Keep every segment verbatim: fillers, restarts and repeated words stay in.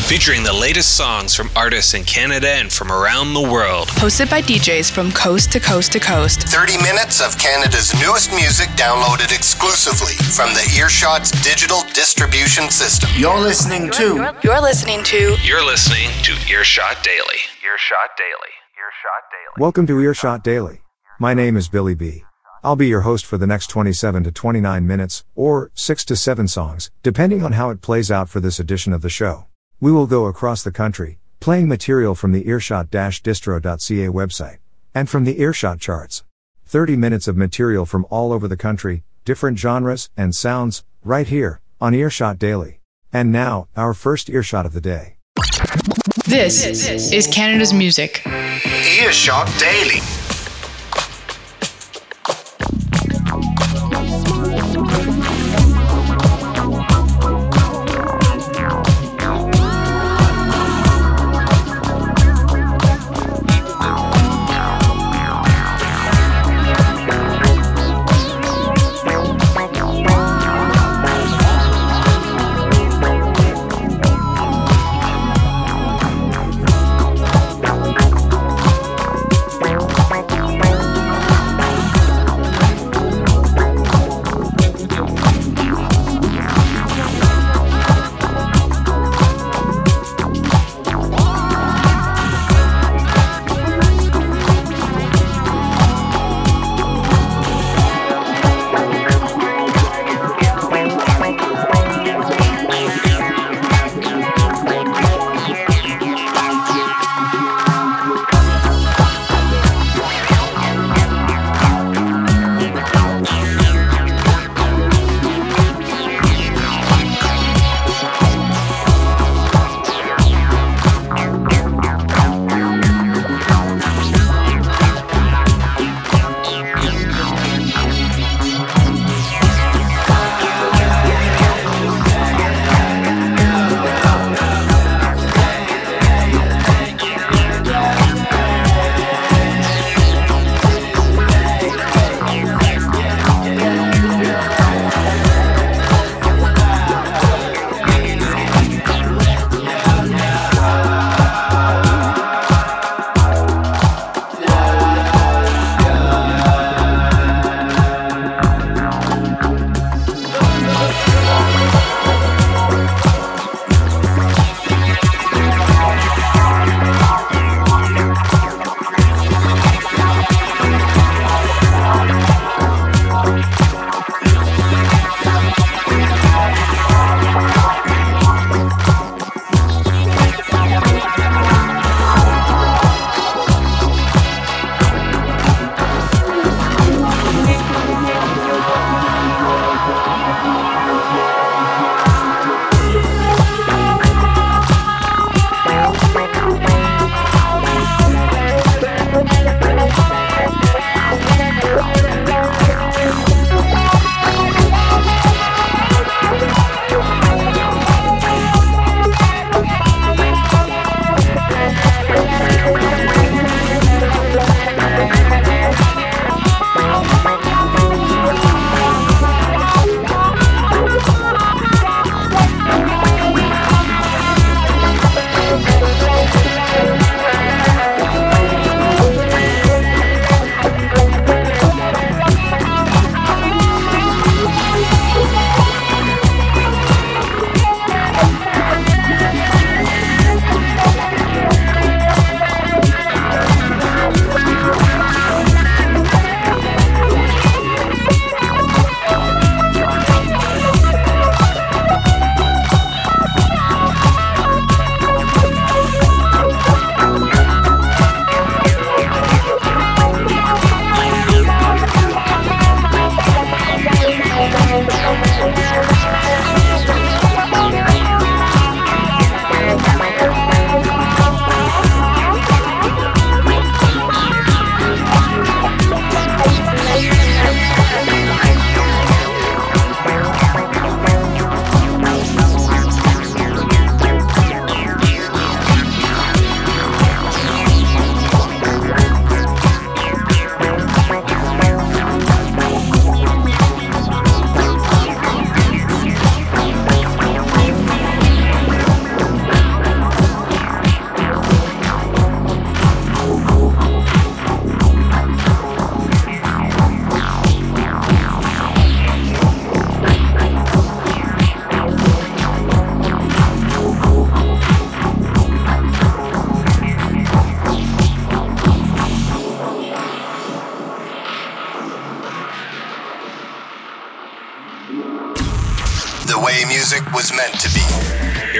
featuring the latest songs from artists in Canada and from around the world. Hosted by D Js from coast to coast to coast. thirty minutes of Canada's newest music downloaded exclusively from the Earshot's digital distribution system. You're listening to... You're listening to... You're listening to Earshot Daily. Earshot Daily. Earshot Daily. Welcome to Earshot Daily. My name is Billy B. I'll be your host for the next twenty-seven to twenty-nine minutes, or six to seven songs, depending on how it plays out for this edition of the show. We will go across the country, playing material from the earshot dash distro dot c a website, and from the Earshot charts. thirty minutes of material from all over the country, different genres and sounds, right here, on Earshot Daily. And now, our first earshot of the day. This is Canada's music. Earshot Daily. Bye.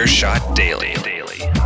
Earshot Daily. Daily.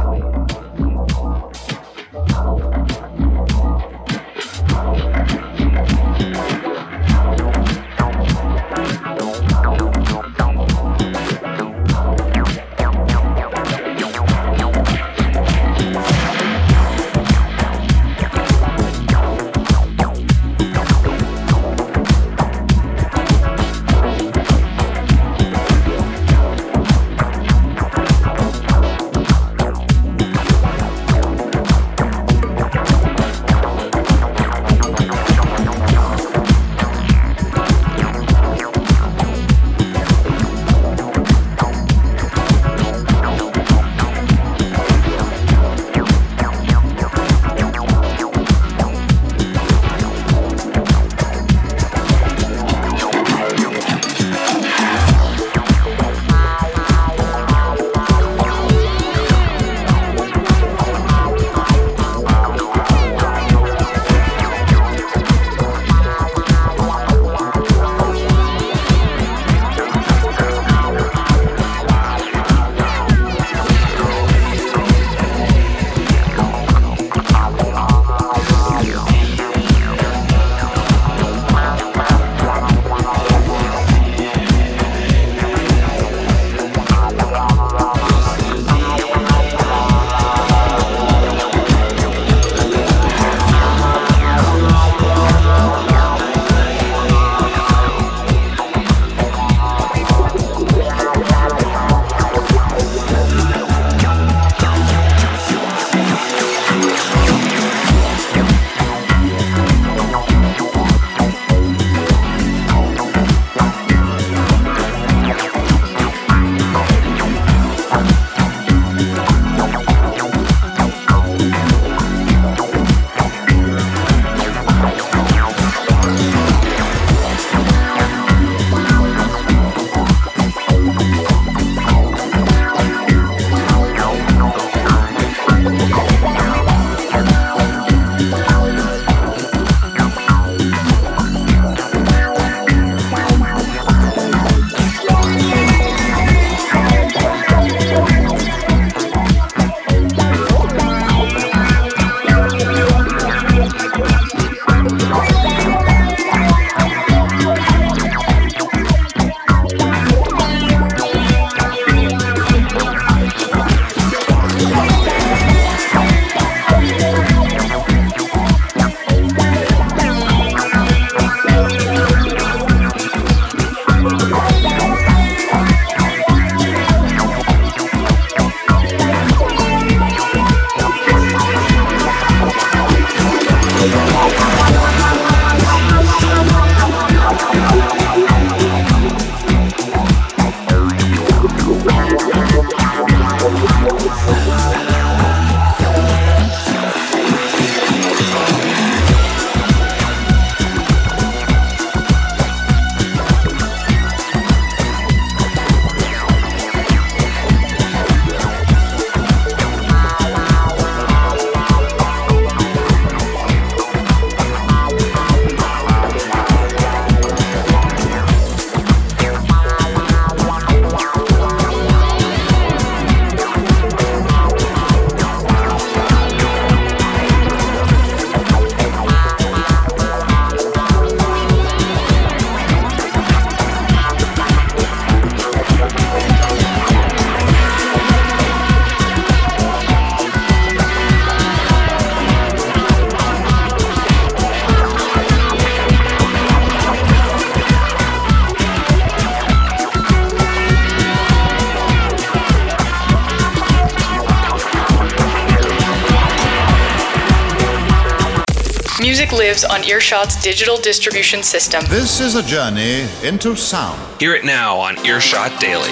Music lives on Earshot's digital distribution system. This is a journey into sound. Hear it now on Earshot Daily.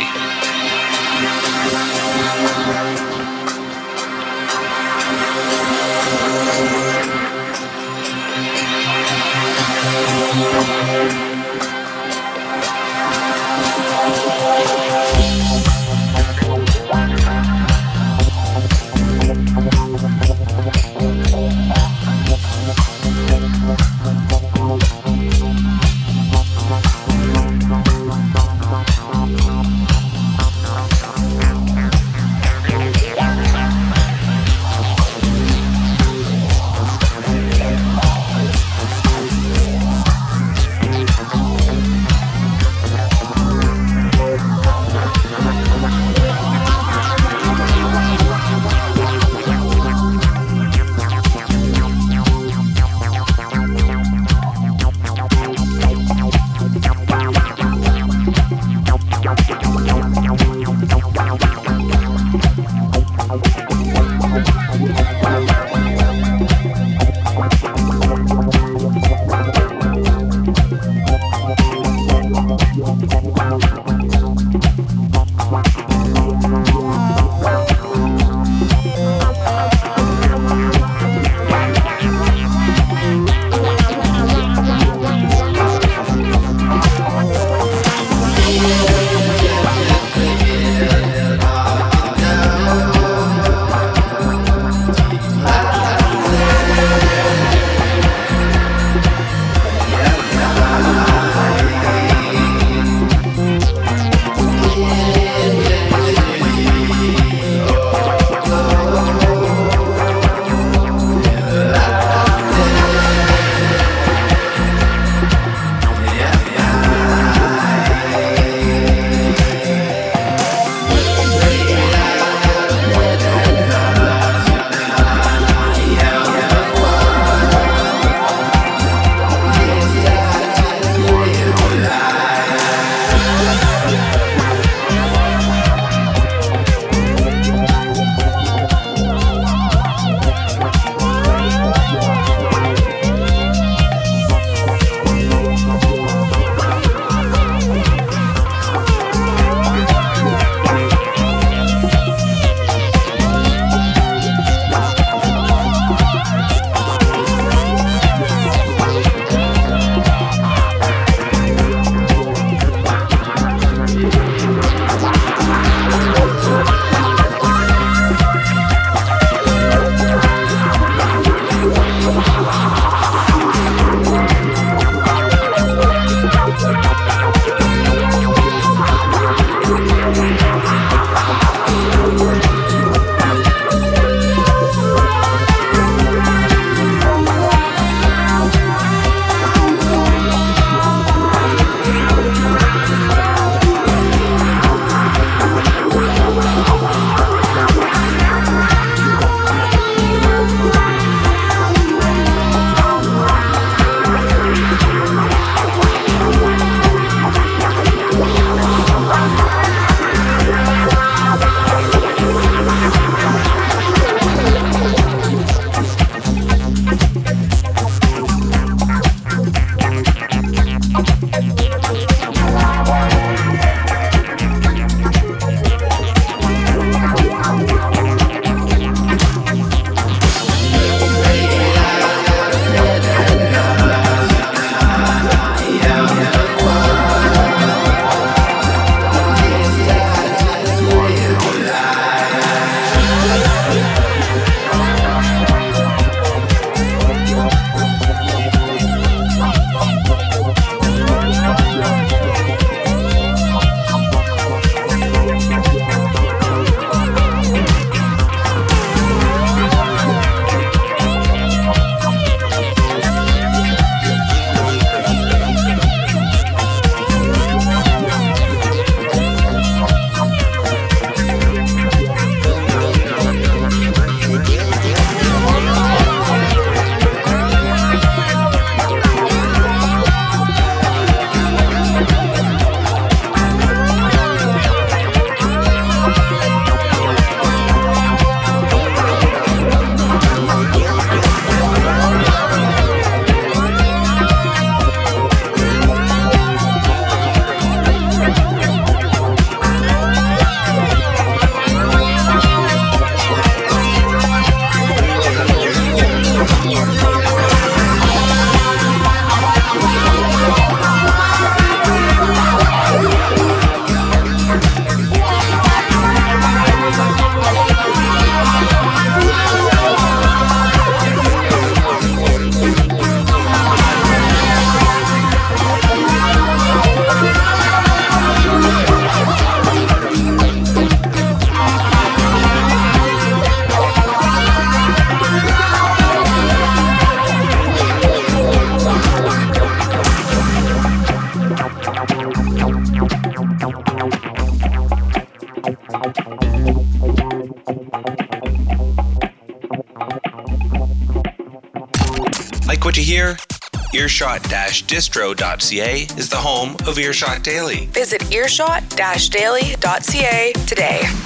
Like what you hear? earshot dash distro dot c a is the home of Earshot Daily. Visit earshot dash daily dot c a today.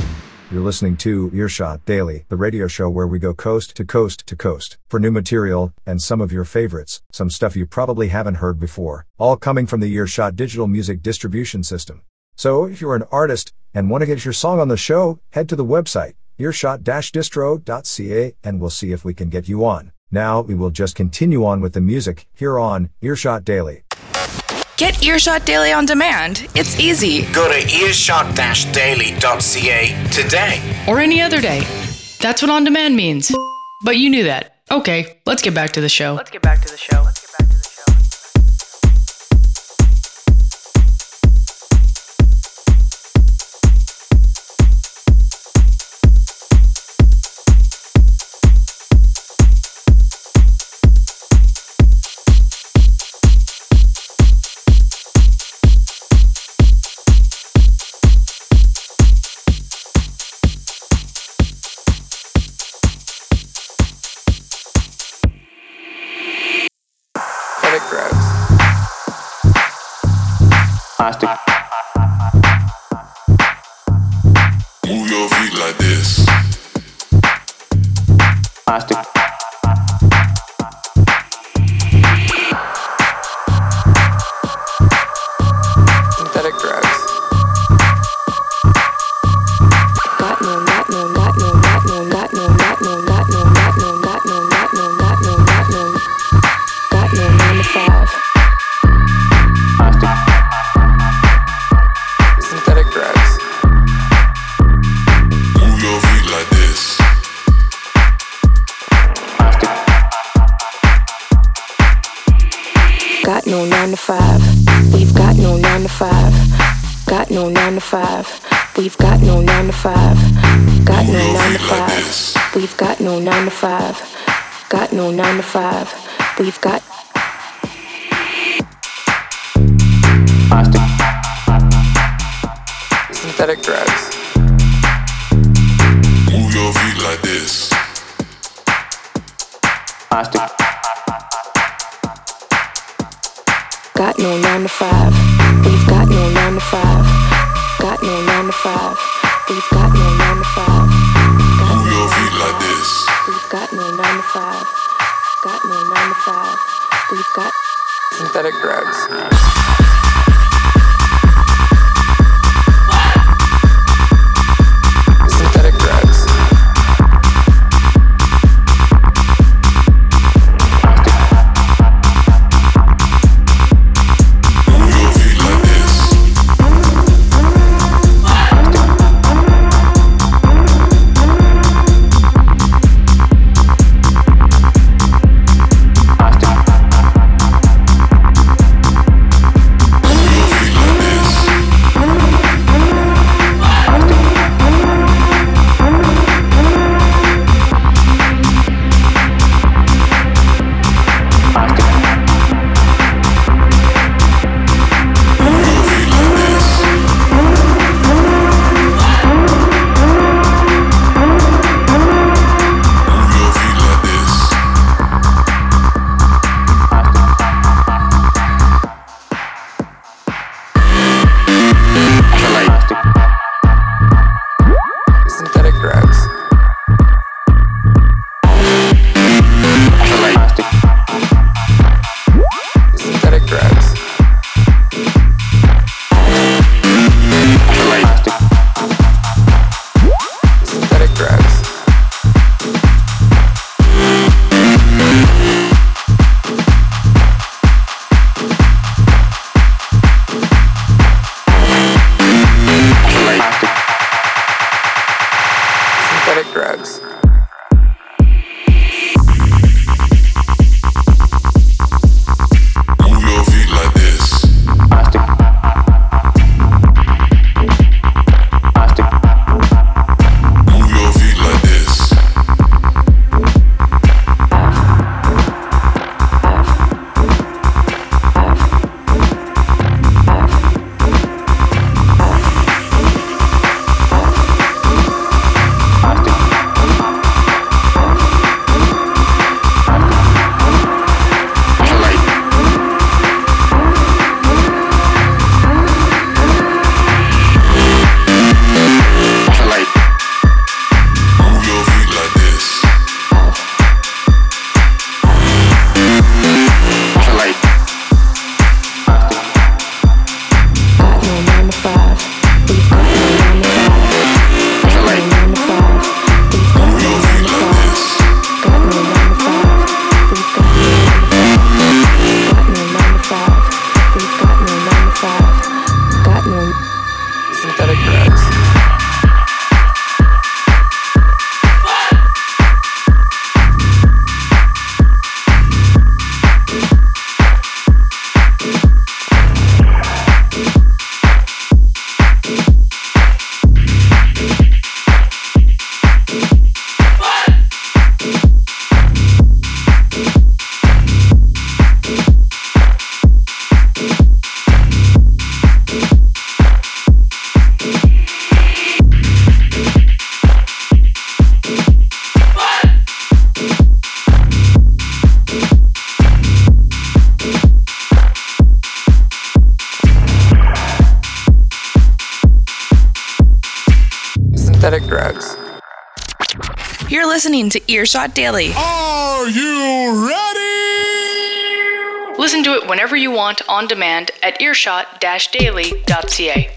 You're listening to Earshot Daily, the radio show where we go coast to coast to coast for new material and some of your favorites, some stuff you probably haven't heard before, all coming from the Earshot digital music distribution system. So if you're an artist and want to get your song on the show, head to the website earshot dash distro dot c a and we'll see if we can get you on. Now we will just continue on with the music here on Earshot Daily. Get Earshot Daily on demand. It's easy. Go to earshot dash daily dot c a today. Or any other day. That's what on demand means. But you knew that. Okay, let's get back to the show. Let's get back to the show. Let's get back to the show. Plastic. Move your feet like this. Plastic. Synthetic drugs. Got no, got no, got no, got no, got no, got no, got no, got no, got no, got no, got no, got no, got no, nine to five. Synthetic drugs. Move your feet like this. Got no nine to five. We've got no nine to five. Got no nine to five. We've got no nine to five. Got no nine to five. We've got no nine to five. Got no nine to five. We've got Plastic. Synthetic drugs. Move your feet like this. Plastic. got no nine to five. We've got no nine to five. Got no nine to five. We've got no nine to five. Move your feet like this. We've got no nine to five. Got no nine to five. We've got synthetic drugs. Synthetic drugs. Move your feet like this. Synthetic drugs. Synthetic drugs. Synthetic drugs. Synthetic drugs. Move your feet like this. Plastic. Plastic. Move your feet like this. Plastic. You're listening to Earshot Daily. Are you ready? Listen to it whenever you want on demand at earshot daily dot c a.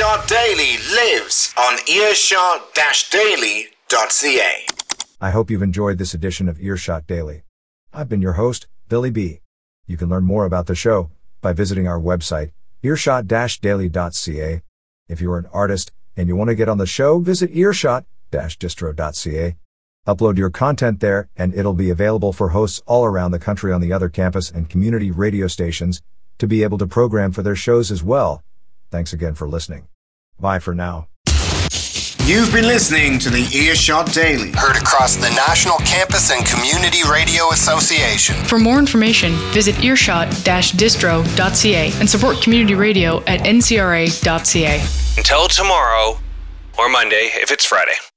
Earshot Daily lives on earshot daily dot c a. I hope you've enjoyed this edition of Earshot Daily. I've been your host, Billy B. You can learn more about the show by visiting our website, earshot daily dot c a. If you're an artist and you want to get on the show, visit earshot distro dot c a. Upload your content there and it'll be available for hosts all around the country on the other campus and community radio stations to be able to program for their shows as well. Thanks again for listening. Bye for now. You've been listening to the Earshot Daily. Heard across the National Campus and Community Radio Association. For more information, visit earshot distro dot c a and support community radio at n c r a dot c a. Until tomorrow, or Monday if it's Friday.